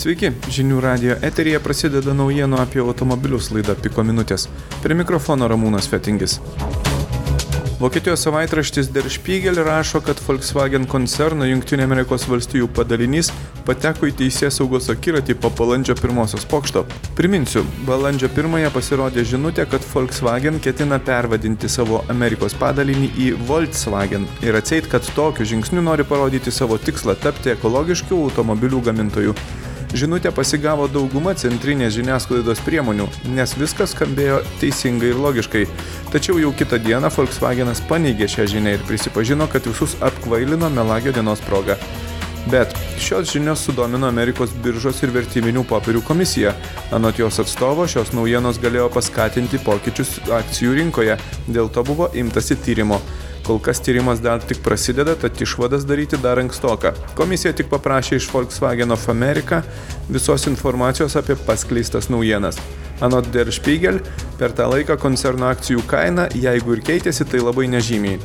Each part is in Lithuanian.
Sveiki, žinių radijo eteryje prasideda naujienų apie automobilius laida Piko minutės. Prie mikrofono Ramūnas Fetingis. Vokietijos savaitraštis Der Spiegel rašo, kad Volkswagen koncerno Jungtinių Amerikos valstijų padalinys pateko į teisėsaugos akiratį po balandžio 1 pokšto. Priminsiu, balandžio 1 pasirodė žinutė, kad Volkswagen ketina pervadinti savo Amerikos padalinį į Volkswagen ir atseit, kad tokiu žingsniu nori parodyti savo tikslą tapti ekologiškų automobilių gamintojų. Žinutė pasigavo dauguma centrinės žiniasklaidos priemonių, nes viskas skambėjo teisingai ir logiškai. Tačiau jau kitą dieną Volkswagenas paneigė šią žinią ir prisipažino, kad visus apkvailino melagio dienos proga. Bet šios žinios sudomino Amerikos biržos ir vertybinių popierių komisiją. Anot jos atstovo, šios naujienos galėjo paskatinti pokyčius akcijų rinkoje, dėl to buvo imtasi tyrimo. Kol kas tyrimas dar tik prasideda, tad išvadas daryti dar ankstoka. Komisija tik paprašė iš Volkswagen of America visos informacijos apie paskleistas naujienas. Anot Der Spiegel, per tą laiką koncerno akcijų kaina, jeigu ir keitėsi, tai labai nežymiai.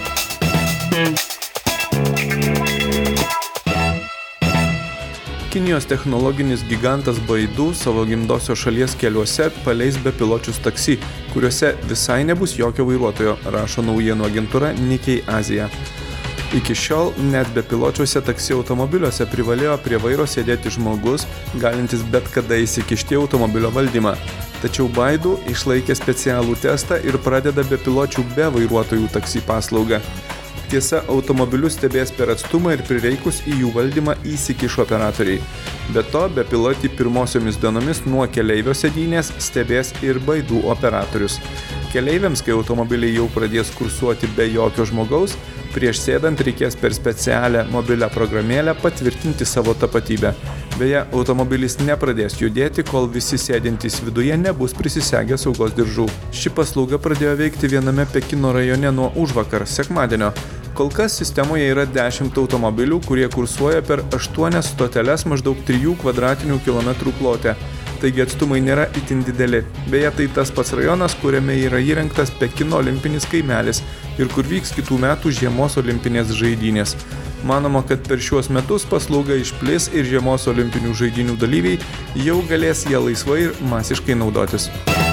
Kinijos technologinis gigantas Baidu savo gimtosios šalies keliuose paleis bepiločius taksi, kuriuose visai nebus jokio vairuotojo, rašo naujienų agentūra Nikkei Azija. Iki šiol net bepiločiuose taksi automobiliuose privalėjo prie vairo sėdėti žmogus, galintis bet kada įsikišti automobilio valdymą. Tačiau Baidu išlaikė specialų testą ir pradeda bepiločių be vairuotojų taksi paslaugą. Tiesa, automobilius stebės per atstumą ir prireikus į jų valdymą įsikiš operatoriai. Be to, bepilotį pirmosiomis dienomis nuo keleivio sėdynės stebės ir Baidu operatorius. Keleiviams, kai automobiliai jau pradės kursuoti be jokio žmogaus, prieš sėdant reikės per specialią mobilią programėlę patvirtinti savo tapatybę. Beje, automobilis nepradės judėti, kol visi sėdintys viduje nebus prisisegę saugos diržų. Ši paslauga pradėjo veikti viename Pekino rajone nuo užvakar, sekmadienio. Kol kas sistemoje yra 10 automobilių, kurie kursuoja per 8 stoteles maždaug 3 kvadratinių kilometrų plote. Taigi atstumai nėra itin dideli. Beje, tai tas pats rajonas, kuriame yra įrengtas Pekino olimpinis kaimelis ir kur vyks kitų metų žiemos olimpinės žaidynės. Manoma, kad per šiuos metus paslauga išplis ir žiemos olimpinių žaidynių dalyviai jau galės ją laisvai ir masiškai naudotis.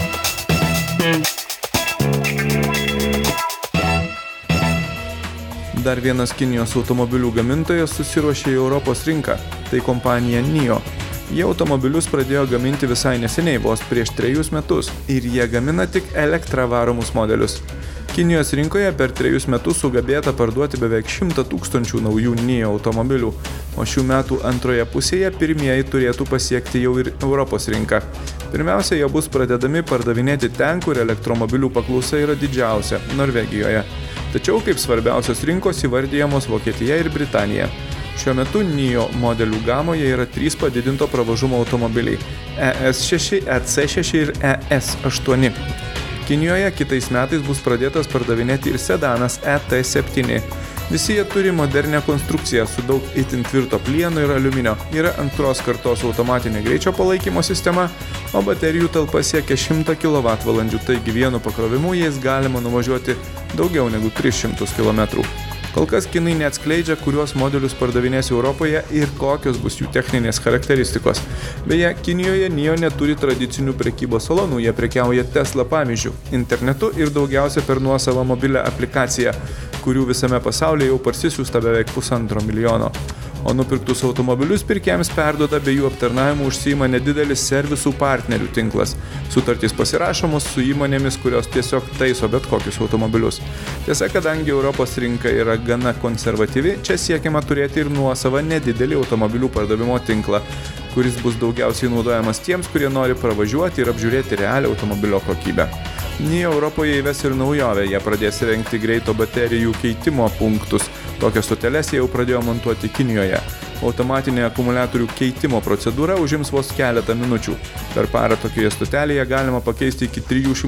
Dar vienas Kinijos automobilių gamintojas susiruošė į Europos rinką. Tai kompanija NIO. Jie automobilius pradėjo gaminti visai neseniai, vos prieš 3 metus, ir jie gamina tik elektra varomus modelius. Kinijos rinkoje per 3 metus sugebėta parduoti beveik 100 000 naujų NIO automobilių, o šių metų antroje pusėje pirmieji turėtų pasiekti jau ir Europos rinką. Pirmiausia, jie bus pradedami pardavinėti ten, kur elektromobilių paklausa yra didžiausia – Norvegijoje. Tačiau kaip svarbiausios rinkos įvardyjamos Vokietija ir Britanija. Šiuo metu NIO modelių gamoje yra 3 padidinto pravažumo automobiliai – ES6, EC6 ir ES8. Kinijoje kitais metais bus pradėtas pardavinėti ir sedanas ET7. Visi jie turi modernę konstrukciją su daug itin tvirto plieno ir aliuminio. Yra antros kartos automatinė greičio palaikymo sistema, o baterijų talpa siekia 100 kWh, taigi vienu pakrovimu jais galima nuvažiuoti daugiau negu 300 km. Kol kas kinai neatskleidžia, kuriuos modelius pardavinės Europoje ir kokios bus jų techninės charakteristikos. Beje, Kinijoje NIO neturi tradicinių prekybos salonų, jie prekiauja Tesla pavyzdžių internetu ir daugiausia per nuosavą mobilią aplikaciją, kurių visame pasaulyje jau parsisiųsta beveik 1,5 milijono. O nupirktus automobilius pirkėjams perduoda bei jų aptarnavimu užsiima nedidelis servisų partnerių tinklas. Sutartys pasirašomos su įmonėmis, kurios tiesiog taiso bet kokius automobilius. Tiesa, kadangi Europos rinka yra gana konservatyvi, čia siekiama turėti ir nuosavą nedidelį automobilių pardavimo tinklą, kuris bus daugiausiai naudojamas tiems, kurie nori pravažiuoti ir apžiūrėti realią automobilio kokybę. NIO Europoje įves ir naujovę, jie pradės rengti greito baterijų keitimo punktus. Tokias stoteles jie jau pradėjo montuoti Kinijoje. Automatinė akumuliatorių keitimo procedūra užims vos keletą minučių. Per parą tokioje stotelėje galima pakeisti iki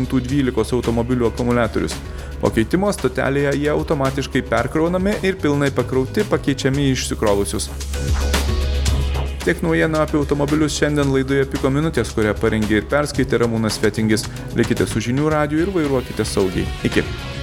312 automobilių akumuliatorius. Po keitimo stotelėje jie automatiškai perkraunami ir pilnai pakrauti pakeičiami į išsikrovusius. Tiek naujienų apie automobilius šiandien laidoje Piko minutės, kurią parengė ir perskaitė Ramūnas Fetingis. Likite su žinių radiju ir vairuokite saugiai. Iki.